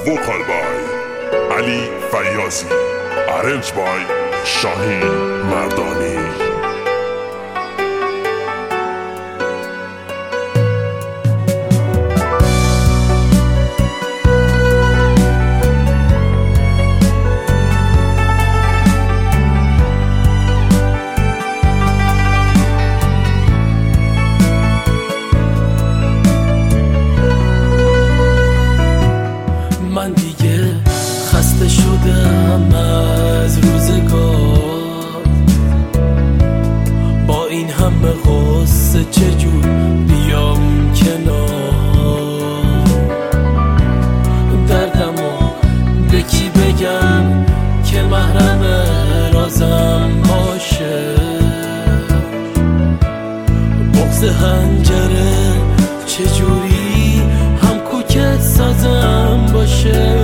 vocal by Ali Fayazi, arranged by Shahin Mardani. من دیگه خسته شدم از روزگار، با این همه غصه چجور بیام کنار، دردمو به کی بگم که محرم رازم باشه، بغض حنجره چجوری هم کوکت سازم باشه.